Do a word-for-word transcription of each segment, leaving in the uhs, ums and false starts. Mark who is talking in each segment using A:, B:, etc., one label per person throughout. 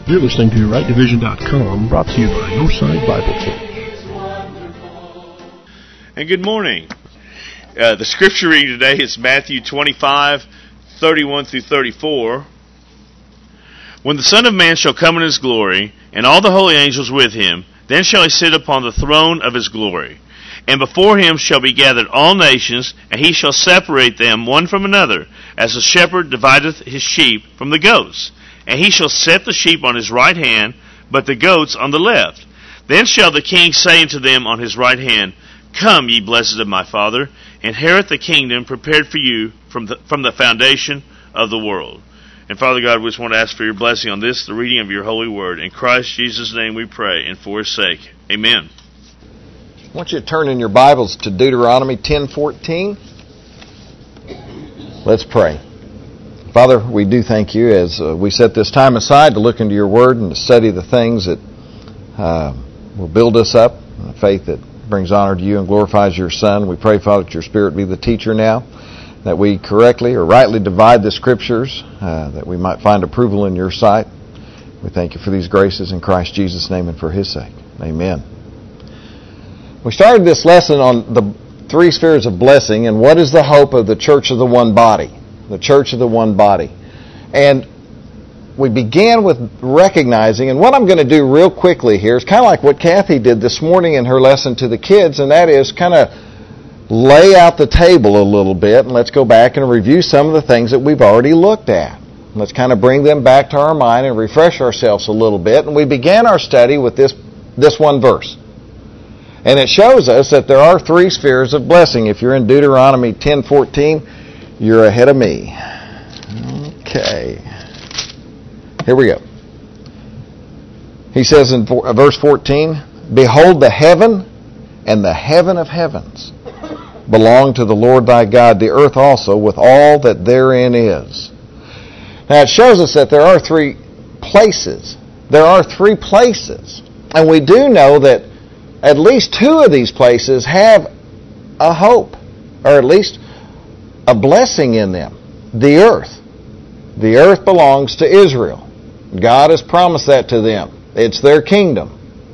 A: You're listening to right division dot com, brought to you by Northside Bible Church.
B: And good morning. Uh, the scripture reading today is Matthew twenty-five, thirty-one through thirty-four. When the Son of Man shall come in his glory, and all the holy angels with him, then shall he sit upon the throne of his glory. And before him shall be gathered all nations, and he shall separate them one from another, as a shepherd divideth his sheep from the goats. And he shall set the sheep on his right hand, but the goats on the left. Then shall the king say unto them on his right hand, Come, ye blessed of my Father, inherit the kingdom prepared for you from the, from the foundation of the world. And Father God, we just want to ask for your blessing on this, the reading of your holy word. In Christ Jesus' name we pray, and for his sake. Amen.
C: I want you to turn in your Bibles to Deuteronomy ten fourteen. Let's pray. Father, we do thank you as uh, we set this time aside to look into your word and to study the things that uh, will build us up, a faith that brings honor to you and glorifies your Son. We pray, Father, that your Spirit be the teacher now, that we correctly or rightly divide the Scriptures, uh, that we might find approval in your sight. We thank you for these graces in Christ Jesus' name and for his sake. Amen. We started this lesson on the three spheres of blessing and what is the hope of the church of the one body. The church of the one body. And we began with recognizing, and what I'm going to do real quickly here is kind of like what Kathy did this morning in her lesson to the kids, and that is kind of lay out the table a little bit, and let's go back and review some of the things that we've already looked at. Let's kind of bring them back to our mind and refresh ourselves a little bit. And we began our study with this, this one verse. And it shows us that there are three spheres of blessing. If you're in Deuteronomy ten fourteen, you're ahead of me. Okay. Here we go. He says in verse fourteen, Behold, the heaven and the heaven of heavens belong to the Lord thy God, the earth also with all that therein is. Now it shows us that there are three places. There are three places. And we do know that at least two of these places have a hope, or at least a blessing in them. The earth. The earth belongs to Israel. God has promised that to them. It's their kingdom.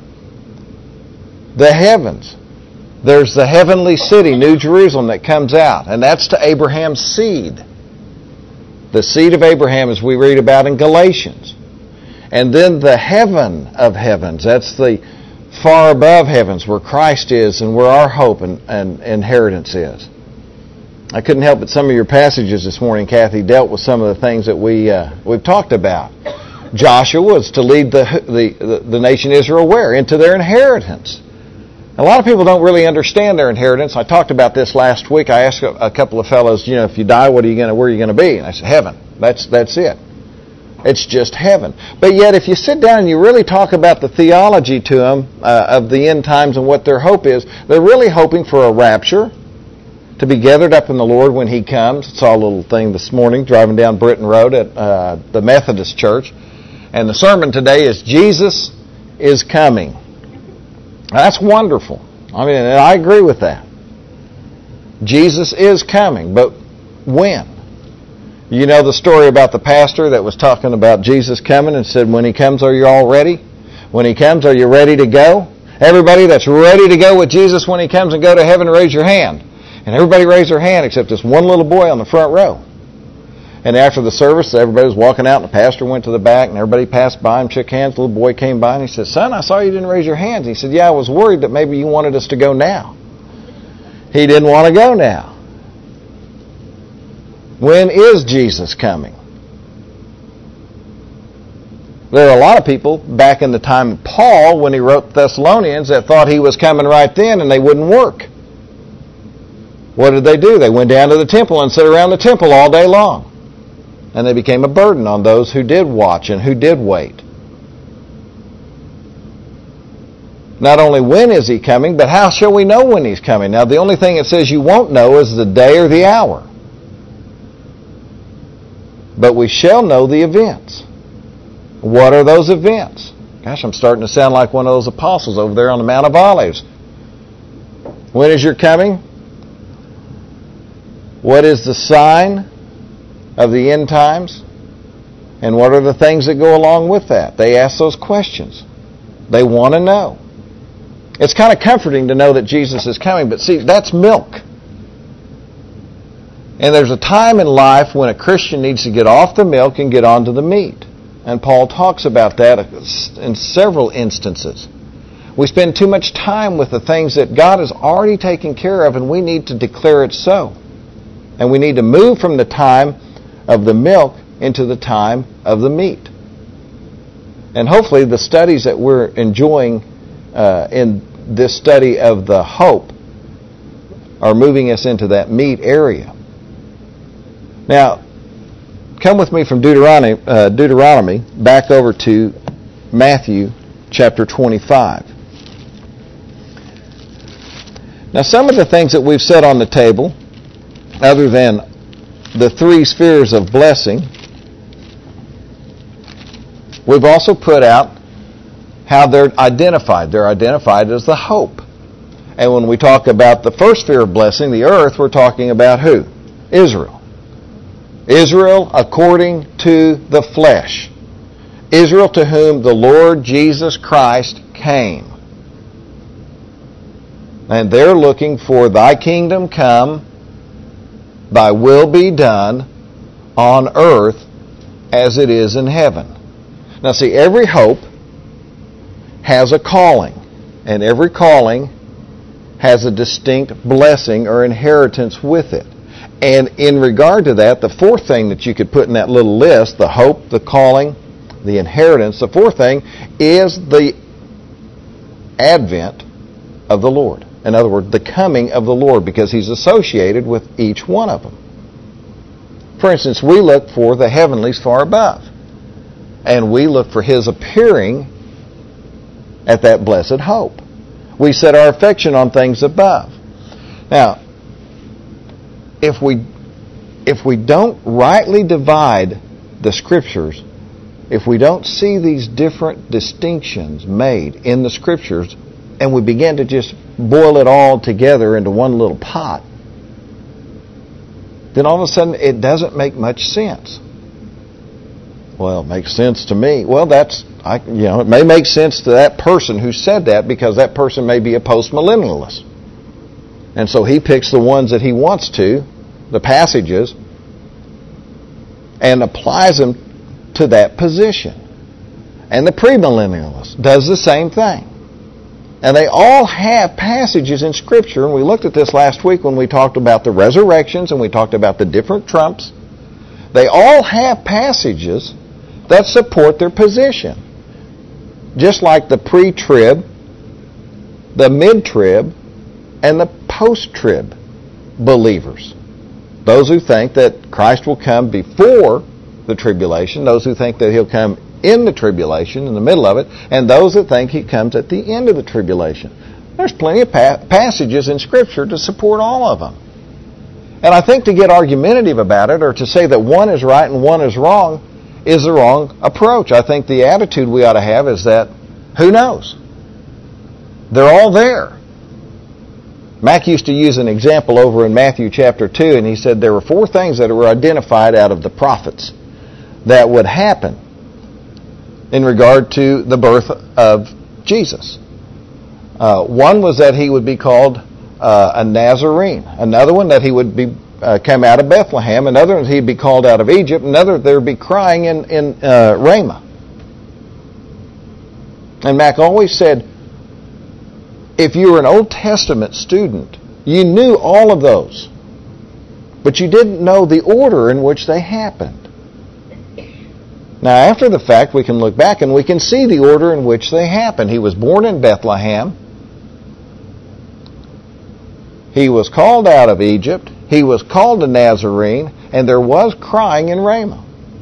C: The heavens. There's the heavenly city, New Jerusalem, that comes out, and that's to Abraham's seed. The seed of Abraham, as we read about in Galatians. And then the heaven of heavens. That's the far above heavens, where Christ is and where our hope and, and inheritance is. I couldn't help but some of your passages this morning, Kathy, dealt with some of the things that we, uh, we've talked about. Joshua was to lead the, the, the nation Israel where? Into their inheritance. A lot of people don't really understand their inheritance. I talked about this last week. I asked a, a couple of fellows, you know, if you die, what are you going to, where are you going to be? And I said, heaven. That's, that's it. It's just heaven. But yet, if you sit down and you really talk about the theology to them uh, of the end times and what their hope is, they're really hoping for a rapture, to be gathered up in the Lord when he comes. I saw a little thing this morning driving down Britton Road at uh, the Methodist Church. And the sermon today is Jesus is Coming. That's wonderful. I mean, and I agree with that. Jesus is coming, but when? You know the story about the pastor that was talking about Jesus coming and said, when he comes, are you all ready? When he comes, are you ready to go? Everybody that's ready to go with Jesus when he comes and go to heaven, raise your hand. And everybody raised their hand except this one little boy on the front row. And after the service, everybody was walking out, and the pastor went to the back, and everybody passed by him, shook hands. The little boy came by, and he said, Son, I saw you didn't raise your hands. He said, yeah, I was worried that maybe you wanted us to go now. He didn't want to go now. When is Jesus coming? There are a lot of people back in the time of Paul, when he wrote Thessalonians, that thought he was coming right then, and they wouldn't work. What did they do? They went down to the temple and sat around the temple all day long. And they became a burden on those who did watch and who did wait. Not only when is he coming, but how shall we know when he's coming? Now, the only thing it says you won't know is the day or the hour. But we shall know the events. What are those events? Gosh, I'm starting to sound like one of those apostles over there on the Mount of Olives. When is your coming? What is the sign of the end times? And what are the things that go along with that? They ask those questions. They want to know. It's kind of comforting to know that Jesus is coming, but see, that's milk. And there's a time in life when a Christian needs to get off the milk and get onto the meat. And Paul talks about that in several instances. We spend too much time with the things that God has already taken care of, and we need to declare it so. And we need to move from the time of the milk into the time of the meat. And hopefully the studies that we're enjoying uh, in this study of the hope are moving us into that meat area. Now, come with me from Deuteronomy, uh, Deuteronomy back over to Matthew chapter twenty-five. Now, some of the things that we've set on the table, other than the three spheres of blessing, we've also put out how they're identified. They're identified as the hope. And when we talk about the first sphere of blessing, the earth, we're talking about who? Israel. Israel according to the flesh. Israel to whom the Lord Jesus Christ came. And they're looking for thy kingdom come, thy will be done on earth as it is in heaven. Now see, every hope has a calling, and every calling has a distinct blessing or inheritance with it. And in regard to that, the fourth thing that you could put in that little list, the hope, the calling, the inheritance, the fourth thing is the advent of the Lord. In other words, the coming of the Lord, because He's associated with each one of them. For instance, we look for the heavenlies far above. And we look for His appearing at that blessed hope. We set our affection on things above. Now, if we if we don't rightly divide the Scriptures, if we don't see these different distinctions made in the Scriptures, and we begin to just boil it all together into one little pot, then all of a sudden it doesn't make much sense. Well, it makes sense to me. Well, that's, I, you know, it may make sense to that person who said that, because that person may be a postmillennialist. And so he picks the ones that he wants to, the passages, and applies them to that position. And the premillennialist does the same thing. And they all have passages in Scripture, and we looked at this last week when we talked about the resurrections and we talked about the different trumps. They all have passages that support their position. Just like the pre-trib, the mid-trib, and the post-trib believers. Those who think that Christ will come before the tribulation, those who think that He'll come in the tribulation, in the middle of it, and those that think He comes at the end of the tribulation. There's plenty of pa- passages in Scripture to support all of them. And I think to get argumentative about it, or to say that one is right and one is wrong, is the wrong approach. I think the attitude we ought to have is that, who knows? They're all there. Mac used to use an example over in Matthew chapter two, and he said there were four things that were identified out of the prophets that would happen in regard to the birth of Jesus. Uh, one was that He would be called uh, a Nazarene. Another one that He would be uh, come out of Bethlehem. Another one He'd be called out of Egypt. Another there would be crying in, in uh, Ramah. And Mac always said, if you were an Old Testament student, you knew all of those, but you didn't know the order in which they happened. Now, after the fact, we can look back and we can see the order in which they happened. He was born in Bethlehem. He was called out of Egypt. He was called a Nazarene. And there was crying in Ramah.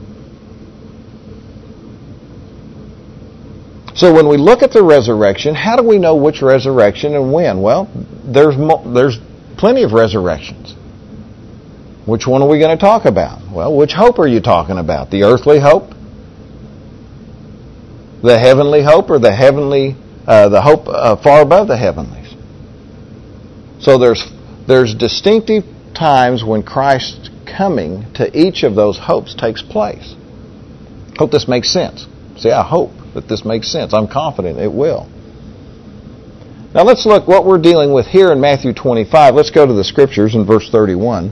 C: So when we look at the resurrection, how do we know which resurrection and when? Well, there's mo- there's plenty of resurrections. Which one are we going to talk about? Well, which hope are you talking about? The earthly hope? The heavenly hope, or the heavenly, uh, the hope uh, far above the heavenlies? So there's there's distinctive times when Christ's coming to each of those hopes takes place. Hope this makes sense. See, I hope that this makes sense. I'm confident it will. Now let's look what we're dealing with here in Matthew twenty-five. Let's go to the Scriptures in verse thirty-one.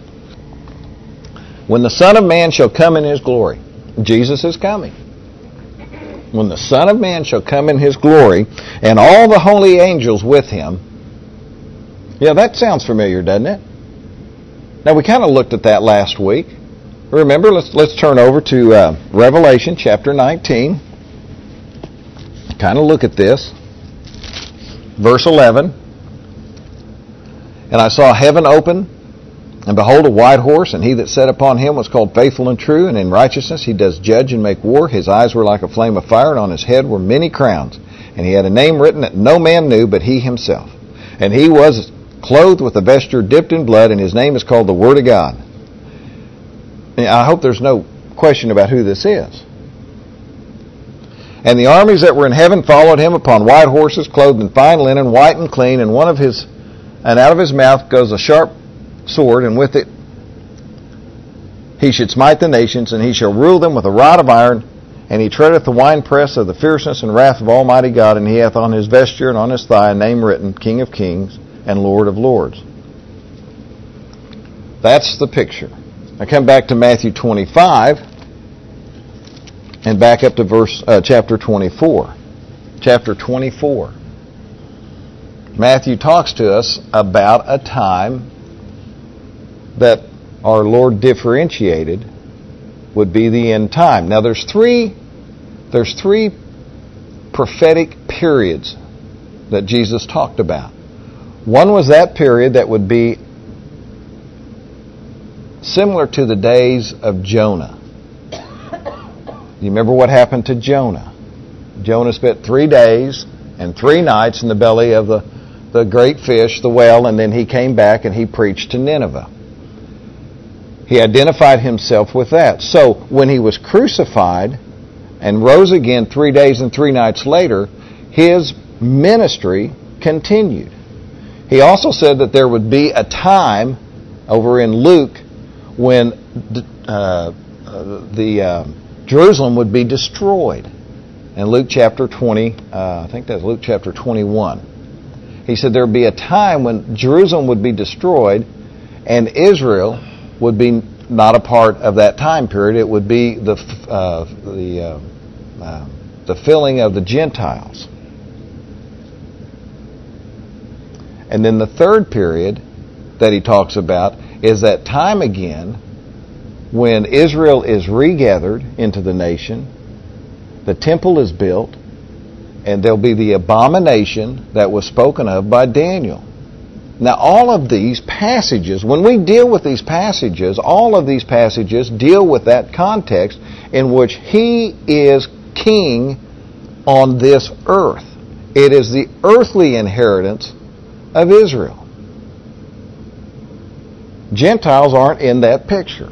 C: When the Son of Man shall come in His glory. Jesus is coming. When the Son of Man shall come in His glory, and all the holy angels with Him. Yeah, that sounds familiar, doesn't it? Now, we kind of looked at that last week. Remember, let's let's turn over to uh, Revelation chapter nineteen. Kind of look at this. Verse eleven. And I saw heaven open, and behold, a white horse, and he that sat upon him was called Faithful and True, and in righteousness he does judge and make war. His eyes were like a flame of fire, and on his head were many crowns. And he had a name written that no man knew but he himself. And he was clothed with a vesture dipped in blood, and his name is called the Word of God. And I hope there's no question about who this is. And the armies that were in heaven followed him upon white horses, clothed in fine linen, white and clean, and one of his, and out of his mouth goes a sharp sword, and with it he should smite the nations, and he shall rule them with a rod of iron, and he treadeth the winepress of the fierceness and wrath of Almighty God, and he hath on his vesture and on his thigh a name written, King of Kings and Lord of Lords. That's the picture. I come back to Matthew twenty-five and back up to verse uh, chapter twenty-four. Chapter twenty-four. Matthew talks to us about a time that our Lord differentiated would be the end time. Now there's three there's three prophetic periods that Jesus talked about. One was that period that would be similar to the days of Jonah. You remember what happened to Jonah? Jonah spent three days and three nights in the belly of the, the great fish, the whale, and then he came back and he preached to Nineveh. He identified himself with that. So when he was crucified and rose again three days and three nights later, his ministry continued. He also said that there would be a time over in Luke when uh, the uh, Jerusalem would be destroyed. In Luke chapter twenty, uh, I think that's Luke chapter twenty-one. He said there would be a time when Jerusalem would be destroyed and Israel would be not a part of that time period. It would be the uh, the uh, uh, the filling of the Gentiles. And then the third period that he talks about is that time again when Israel is regathered into the nation, the temple is built, and there'll be the abomination that was spoken of by Daniel. Now, all of these passages, when we deal with these passages, all of these passages deal with that context in which He is king on this earth. It is the earthly inheritance of Israel. Gentiles aren't in that picture.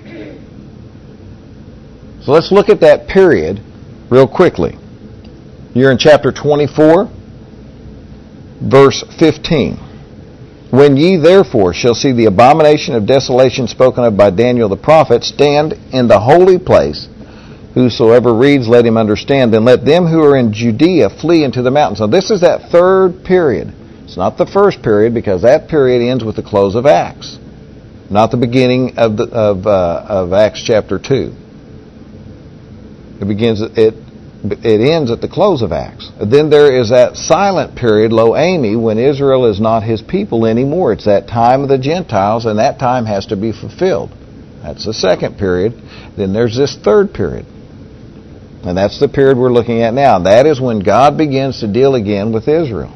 C: So let's look at that period real quickly. You're in chapter twenty-four, verse fifteen. When ye therefore shall see the abomination of desolation spoken of by Daniel the prophet stand in the holy place, whosoever reads, let him understand. Then let them who are in Judea flee into the mountains. Now this is that third period. It's not the first period, because that period ends with the close of Acts, not the beginning of the, of uh, of Acts chapter two. It begins it it ends at the close of Acts. Then there is that silent period, lo ami, when Israel is not His people anymore. It's that time of the Gentiles, and that time has to be fulfilled. That's the second period. Then there's this third period. And that's the period we're looking at now. That is when God begins to deal again with Israel.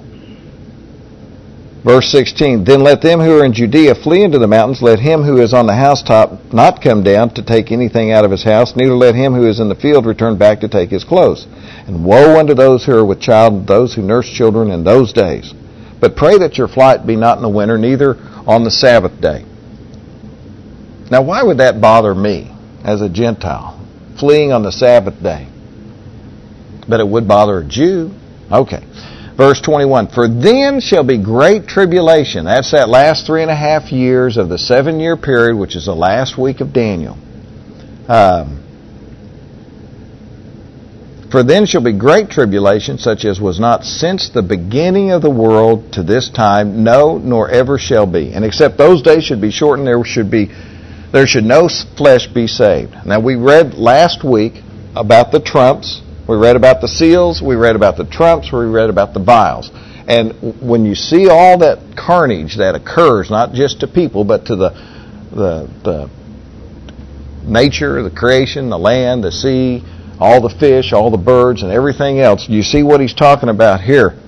C: Verse sixteen, then let them who are in Judea flee into the mountains. Let him who is on the housetop not come down to take anything out of his house, neither let him who is in the field return back to take his clothes. And woe unto those who are with child, and those who nurse children in those days. But pray that your flight be not in the winter, neither on the Sabbath day. Now why would that bother me as a Gentile, fleeing on the Sabbath day? But it would bother a Jew. Okay. Verse twenty-one, for then shall be great tribulation. That's that last three and a half years of the seven-year period, which is the last week of Daniel. Um, For then shall be great tribulation, such as was not since the beginning of the world to this time, no, nor ever shall be. And except those days should be shortened, there should be, there should no flesh be saved. Now we read last week about the trumps. We read about the seals. We read about the trumps. We read about the vials. And when you see all that carnage that occurs, not just to people, but to the the, the nature, the creation, the land, the sea, all the fish, all the birds, and everything else, you see what he's talking about here.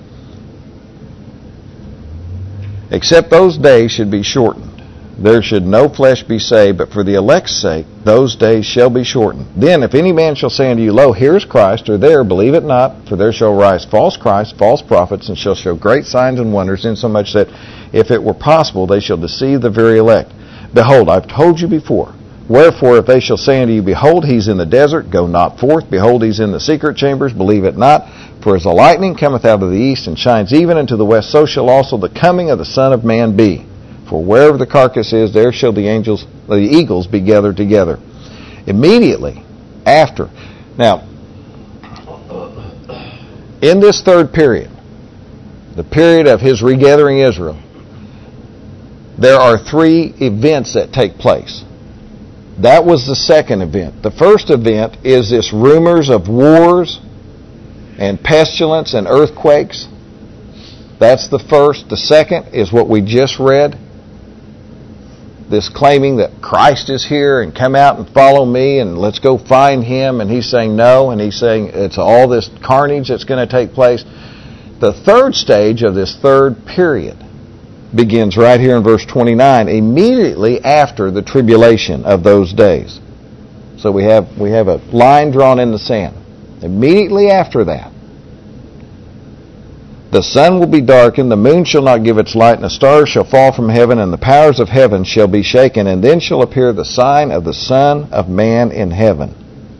C: Except those days should be shortened. There should no flesh be saved, but for the elect's sake, those days shall be shortened. Then, if any man shall say unto you, Lo, here is Christ, or there, believe it not, for there shall rise false Christs, false prophets, and shall show great signs and wonders, insomuch that, if it were possible, they shall deceive the very elect. Behold, I've told you before. Wherefore, if they shall say unto you, Behold, he's in the desert, go not forth. Behold, he's in the secret chambers, believe it not. For as the lightning cometh out of the east, and shines even unto the west, so shall also the coming of the Son of Man be. For wherever the carcass is, there shall the angels, the eagles be gathered together. Immediately after. Now, in this third period, the period of his regathering Israel, there are three events that take place. That was the second event. The first event is this rumors of wars and pestilence and earthquakes. That's the first. The second is what we just read. This claiming that Christ is here and come out and follow me and let's go find him. And he's saying no. And he's saying it's all this carnage that's going to take place. The third stage of this third period begins right here in verse twenty-nine, immediately after the tribulation of those days. So we have we have a line drawn in the sand. Immediately after that, the sun will be darkened, the moon shall not give its light, and the stars shall fall from heaven, and the powers of heaven shall be shaken, and then shall appear the sign of the Son of Man in heaven.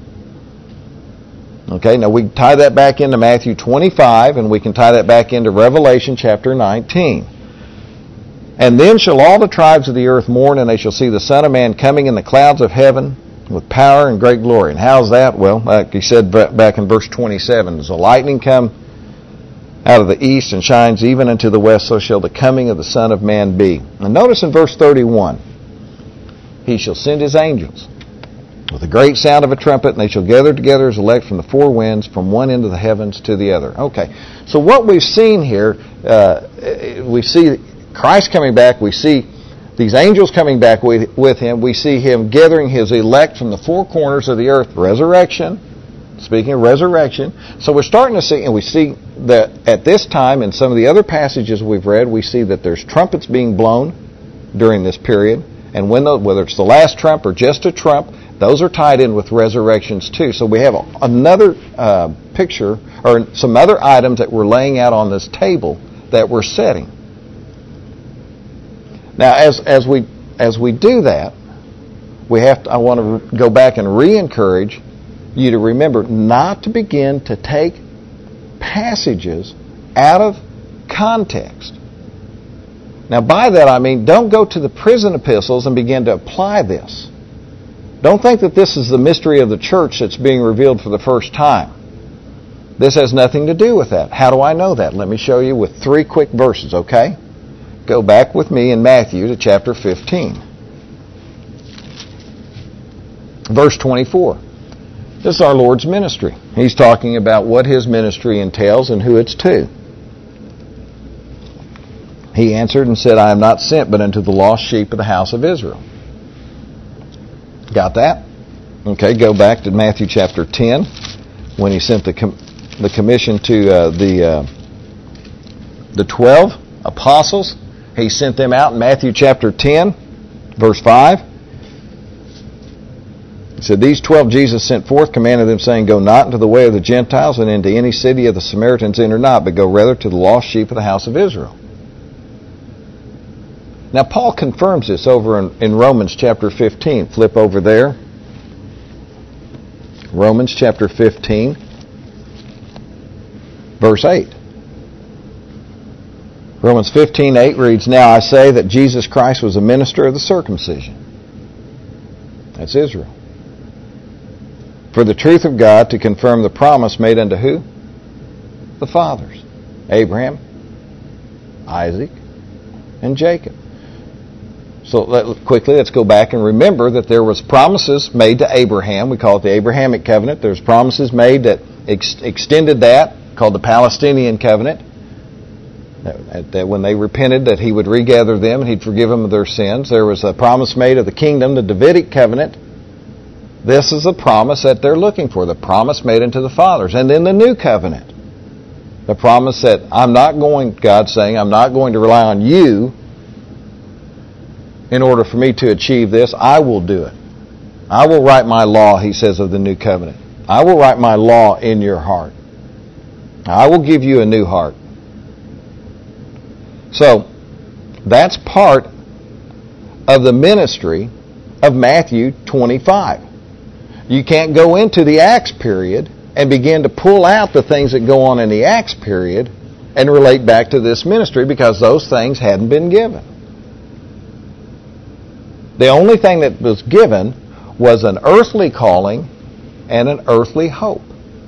C: Okay, now we can tie that back into Matthew twenty-five, and we can tie that back into Revelation chapter nineteen. And then shall all the tribes of the earth mourn, and they shall see the Son of Man coming in the clouds of heaven with power and great glory. And how's that? Well, like he said back in verse twenty-seven, as the lightning come out of the east and shines even unto the west, so shall the coming of the Son of Man be. And notice in verse thirty-one, he shall send his angels with a great sound of a trumpet, and they shall gather together his elect from the four winds, from one end of the heavens to the other. Okay, so what we've seen here, uh, we see Christ coming back, we see these angels coming back with, with him, we see him gathering his elect from the four corners of the earth, resurrection, speaking of resurrection. So we're starting to see, and we see that at this time, in some of the other passages we've read, we see that there's trumpets being blown during this period, and when the, whether it's the last trump or just a trump, those are tied in with resurrections too. So we have another uh, picture, or some other items that we're laying out on this table that we're setting. Now, as as we as we do that, we have to, I want to go back and re-encourage you to remember not to begin to take passages out of context. Now, by that I mean don't go to the prison epistles and begin to apply this. Don't think that this is the mystery of the church that's being revealed for the first time. This has nothing to do with that. How do I know that? Let me show you with three quick verses, okay? Go back with me in Matthew to chapter fifteen. Verse twenty-four. This is our Lord's ministry. He's talking about what his ministry entails and who it's to. He answered and said, I am not sent but unto the lost sheep of the house of Israel. Got that? Okay, go back to Matthew chapter ten, when he sent the com- the commission to uh, the uh, the twelve apostles. He sent them out in Matthew chapter ten, verse five. He said, These twelve Jesus sent forth, commanded them, saying, Go not into the way of the Gentiles, and into any city of the Samaritans enter not, but go rather to the lost sheep of the house of Israel. Now, Paul confirms this over in, in Romans chapter fifteen. Flip over there. Romans chapter fifteen, verse eight. Romans fifteen eight reads, Now I say that Jesus Christ was a minister of the circumcision. That's Israel. for the truth of God to confirm the promise made unto who? The fathers. Abraham, Isaac, and Jacob. So let, quickly, let's go back and remember that there was promises made to Abraham. We call it the Abrahamic covenant. There's promises made that ex- extended that, called the Palestinian covenant. That, that when they repented, that he would regather them and he'd forgive them of their sins. There was a promise made of the kingdom, the Davidic covenant. This is a promise that they're looking for, the promise made unto the fathers. And then the new covenant, the promise that I'm not going, God's saying, I'm not going to rely on you in order for me to achieve this. I will do it. I will write my law, he says, of the new covenant. I will write my law in your heart. I will give you a new heart. So, that's part of the ministry of Matthew twenty-five. You can't go into the Acts period and begin to pull out the things that go on in the Acts period and relate back to this ministry because those things hadn't been given. The only thing that was given was an earthly calling and an earthly hope.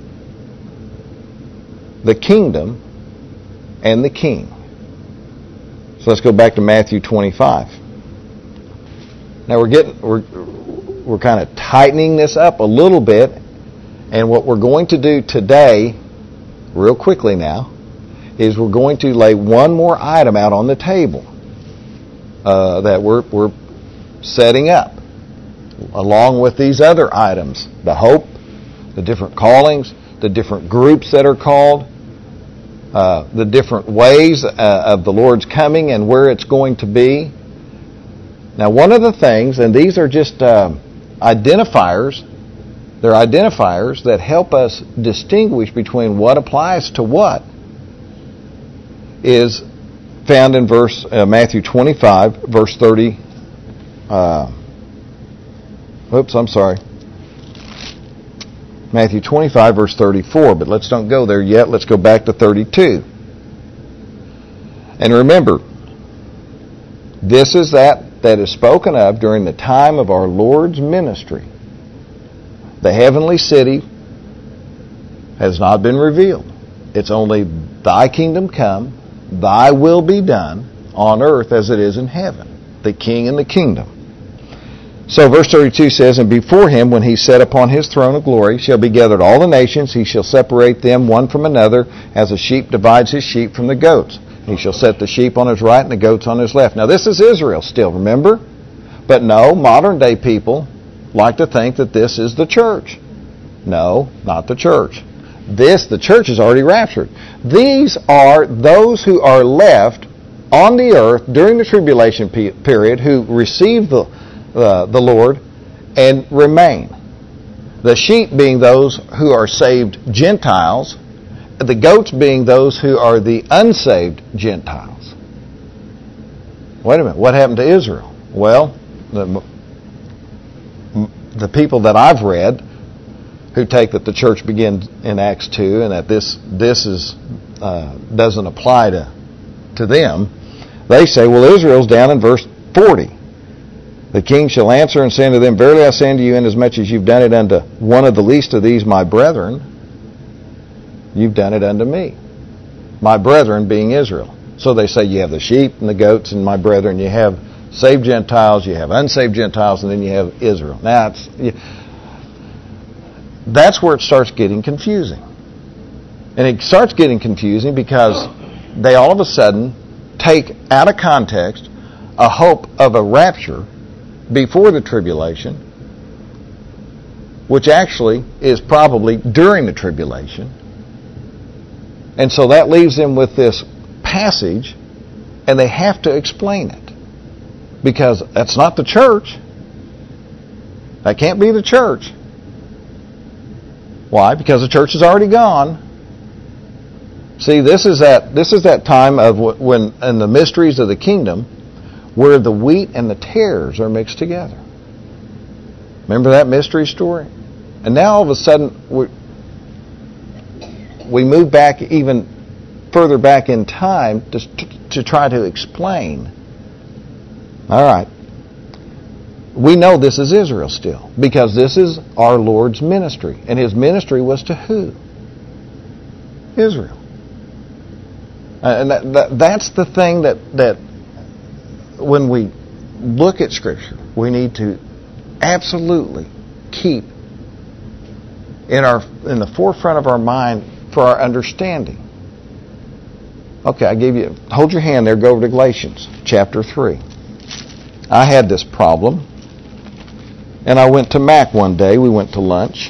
C: The kingdom and the king. So let's go back to Matthew twenty-five. Now we're getting we're we're kind of tightening this up a little bit, and what we're going to do today, real quickly now, is we're going to lay one more item out on the table uh, that we're we're setting up, along with these other items: the hope, the different callings, the different groups that are called. Uh, the different ways uh, of the Lord's coming and where it's going to be. Now, one of the things, and these are just uh, identifiers, they're identifiers that help us distinguish between what applies to what, is found in verse uh, Matthew twenty-five, verse thirty. Uh, oops, I'm sorry. Matthew twenty-five, verse thirty-four, but let's don't go there yet. Let's go back to thirty-two. And remember, this is that that is spoken of during the time of our Lord's ministry. The heavenly city has not been revealed. It's only thy kingdom come, thy will be done on earth as it is in heaven. The king and the kingdom. So verse thirty-two says, and before him, when he sat upon his throne of glory, shall be gathered all the nations. He shall separate them one from another, as a sheep divides his sheep from the goats. He shall set the sheep on his right and the goats on his left. Now this is Israel still, remember? But no, modern day people like to think that this is the church. No, not the church. This, the church is already raptured. These are those who are left on the earth during the tribulation period who receive the Uh, the Lord and remain. The sheep being those who are saved Gentiles, the goats being those who are the unsaved Gentiles. Wait a minute, what happened to Israel? Well, the, the people that I've read who take that the church begins in Acts two and that this this is uh, doesn't apply to to them, they say, well, Israel's down in verse forty. The king shall answer and say unto them, verily I say unto you, inasmuch as you've done it unto one of the least of these my brethren, you've done it unto me. My brethren being Israel. So they say you have the sheep and the goats and my brethren. You have saved Gentiles, you have unsaved Gentiles, and then you have Israel. Now, it's, that's where it starts getting confusing. And it starts getting confusing because they all of a sudden take out of context a hope of a rapture before the tribulation, which actually is probably during the tribulation. And so that leaves them with this passage, and they have to explain it. Because that's not the church. That can't be the church. Why? Because the church is already gone. See, this is that this is that time of when in the mysteries of the kingdom, where the wheat and the tares are mixed together. Remember that mystery story? And now all of a sudden we we move back even further back in time to to try to explain. All right. we know this is Israel still, because this is our Lord's ministry. And His ministry was to who? Israel. And that, that, that's the thing that, that when we look at Scripture, we need to absolutely keep in our in the forefront of our mind for our understanding. Okay, I gave you, hold your hand there, go over to Galatians chapter three. I had this problem, and I went to Mac one day. We went to lunch.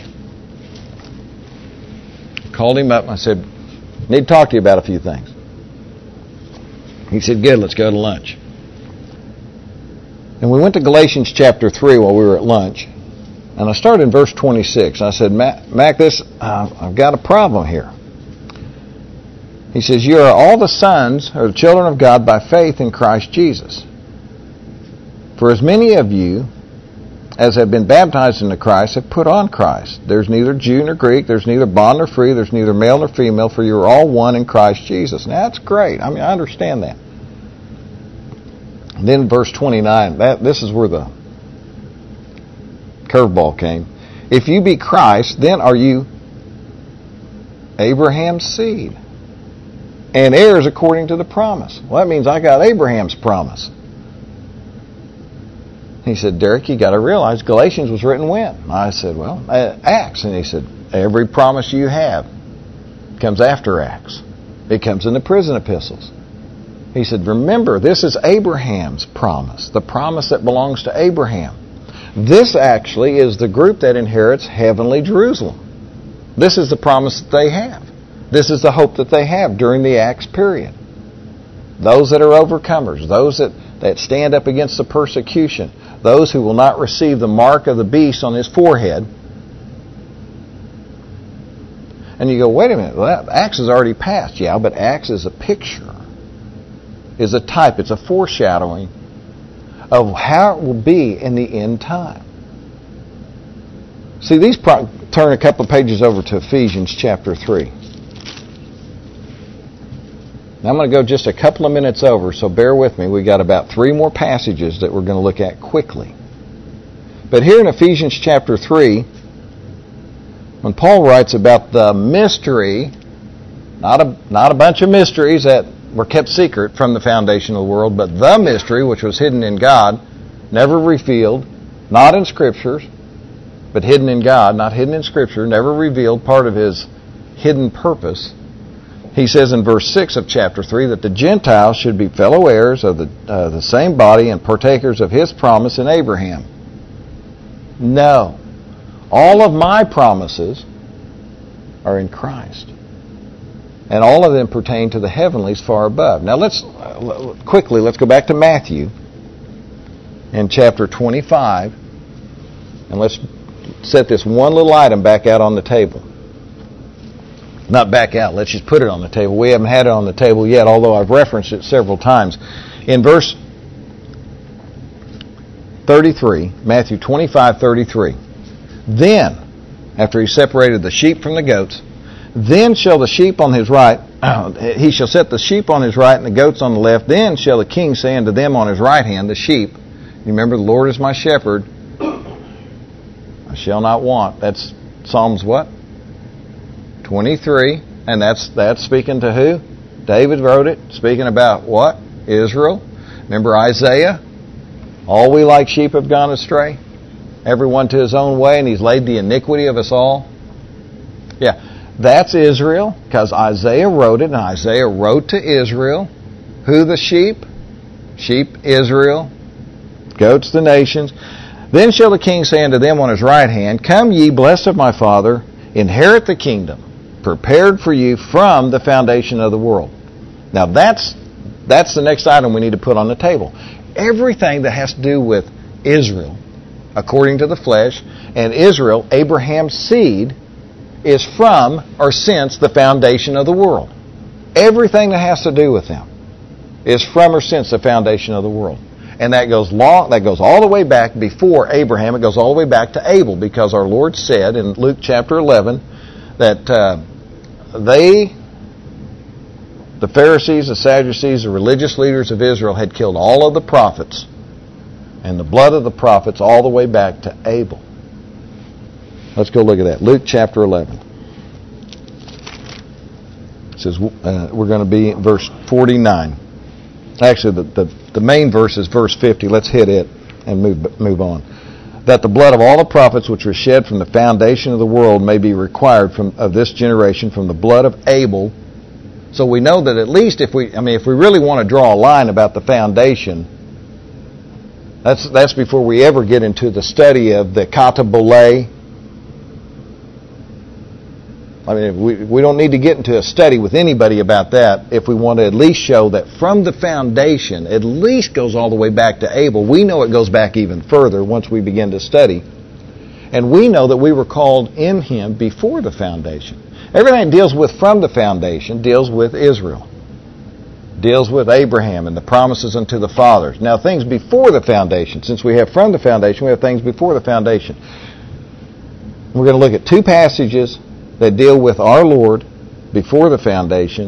C: Called him up and I said, need to talk to you about a few things. He said, good, let's go to lunch. And we went to Galatians chapter three while we were at lunch. And I started in verse twenty-six. I said, Mac, Mac this, uh, I've got a problem here. He says, you are all the sons or the children of God by faith in Christ Jesus. For as many of you as have been baptized into Christ have put on Christ. There's neither Jew nor Greek, there's neither bond nor free, there's neither male nor female, for you are all one in Christ Jesus. Now that's great. I mean, I understand that. And then verse twenty-nine, that this is where the curveball came. If you be Christ, then are you Abraham's seed and heirs according to the promise. Well, that means I got Abraham's promise. He said, Derek, you got to realize Galatians was written when? I said, well, Acts. And he said, every promise you have comes after Acts. It comes in the prison epistles. He said, remember, this is Abraham's promise, the promise that belongs to Abraham. This actually is the group that inherits heavenly Jerusalem. This is the promise that they have. This is the hope that they have during the Acts period. Those that are overcomers, those that, that stand up against the persecution, those who will not receive the mark of the beast on his forehead. And you go, wait a minute, well, Acts has already passed. Yeah, but Acts is a picture, is a type, it's a foreshadowing of how it will be in the end time. See, these pro- turn a couple of pages over to Ephesians chapter three. Now I'm going to go just a couple of minutes over, so bear with me. We've got about three more passages that we're going to look at quickly. But here in Ephesians chapter three, when Paul writes about the mystery, not a, not a bunch of mysteries that were kept secret from the foundation of the world, but the mystery which was hidden in God, never revealed, not in Scriptures, but hidden in God, not hidden in Scripture, never revealed, part of His hidden purpose. He says in verse six of chapter three that the Gentiles should be fellow heirs of the, uh, the same body and partakers of His promise in Abraham. No. All of my promises are in Christ. And all of them pertain to the heavenlies far above. Now let's, uh, quickly, let's go back to Matthew in chapter twenty-five. And let's set this one little item back out on the table. Not back out, let's just put it on the table. We haven't had it on the table yet, although I've referenced it several times. In verse thirty-three, Matthew twenty-five thirty-three, then, after He separated the sheep from the goats, then shall the sheep on his right, He shall set the sheep on his right and the goats on the left. Then shall the king say unto them on his right hand, the sheep, you remember, the Lord is my shepherd, I shall not want. That's Psalms what? twenty-three, and that's that's speaking to who? David wrote it, speaking about what? Israel. Remember Isaiah? All we like sheep have gone astray, everyone to his own way, and He's laid the iniquity of us all. Yeah, that's Israel, because Isaiah wrote it, and Isaiah wrote to Israel. Who the sheep? Sheep, Israel. Goats, the nations. Then shall the king say unto them on his right hand, come ye, blessed of my Father, inherit the kingdom prepared for you from the foundation of the world. Now that's that's the next item we need to put on the table. Everything that has to do with Israel, according to the flesh, and Israel, Abraham's seed, is from or since the foundation of the world. Everything that has to do with them is from or since the foundation of the world. And that goes long, that goes all the way back before Abraham. It goes all the way back to Abel, because our Lord said in Luke chapter eleven that uh, they, the Pharisees, the Sadducees, the religious leaders of Israel, had killed all of the prophets and the blood of the prophets all the way back to Abel. Let's go look at that. Luke chapter eleven. It says uh, we're going to be in verse forty-nine. Actually, the, the, the main verse is verse fifty. Let's hit it and move move on. That the blood of all the prophets which were shed from the foundation of the world may be required from of this generation from the blood of Abel. So we know that at least if we, I mean, if we really want to draw a line about the foundation, that's that's before we ever get into the study of the Kata Boleh. I mean, we we don't need to get into a study with anybody about that if we want to at least show that from the foundation, at least goes all the way back to Abel. We know it goes back even further once we begin to study. And we know that we were called in Him before the foundation. Everything that deals with from the foundation deals with Israel. Deals with Abraham and the promises unto the fathers. Now, things before the foundation, since we have from the foundation, we have things before the foundation. We're going to look at two passages that deal with our Lord before the foundation,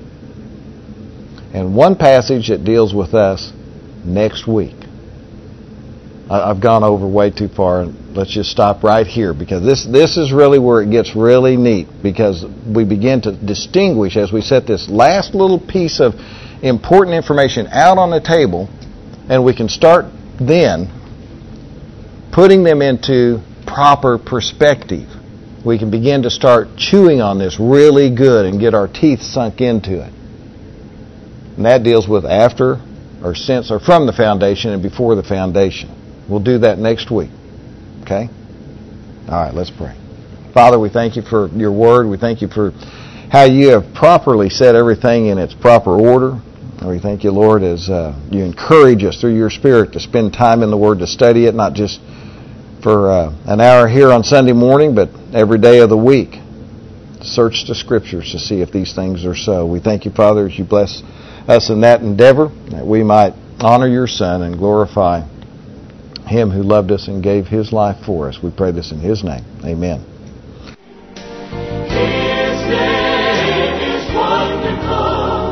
C: and one passage that deals with us next week. I've gone over way too far. Let's just stop right here, because this this is really where it gets really neat, because we begin to distinguish as we set this last little piece of important information out on the table, and we can start then putting them into proper perspective. We can begin to start chewing on this really good and get our teeth sunk into it. And that deals with after or since or from the foundation and before the foundation. We'll do that next week. Okay? All right, let's pray. Father, we thank you for your word. We thank you for how you have properly set everything in its proper order. And we thank you, Lord, as uh, you encourage us through your Spirit to spend time in the Word, to study it, not just for uh, an hour here on Sunday morning, but every day of the week. Search the Scriptures to see if these things are so. We thank you, Father, as you bless us in that endeavor, that we might honor your Son and glorify Him who loved us and gave His life for us. We pray this in His name. Amen.
D: His name is wonderful,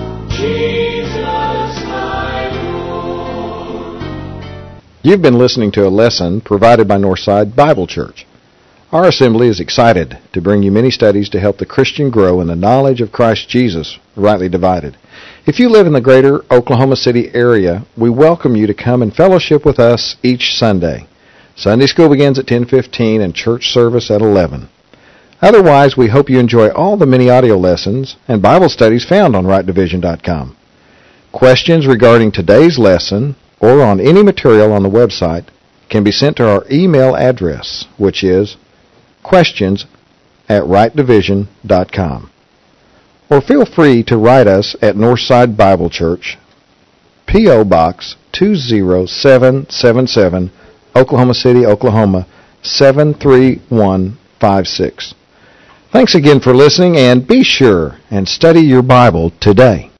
D: Jesus my Lord.
C: You've been listening to a lesson provided by Northside Bible Church. Our assembly is excited to bring you many studies to help the Christian grow in the knowledge of Christ Jesus, rightly divided. If you live in the greater Oklahoma City area, we welcome you to come and fellowship with us each Sunday. Sunday school begins at ten fifteen and church service at eleven. Otherwise, we hope you enjoy all the many audio lessons and Bible studies found on right division dot com. Questions regarding today's lesson or on any material on the website can be sent to our email address, which is questions at right division dot com. Or feel free to write us at Northside Bible Church, P O. Box two zero seven seven seven, Oklahoma City, Oklahoma seven three one five six. Thanks again for listening, and be sure and study your Bible today.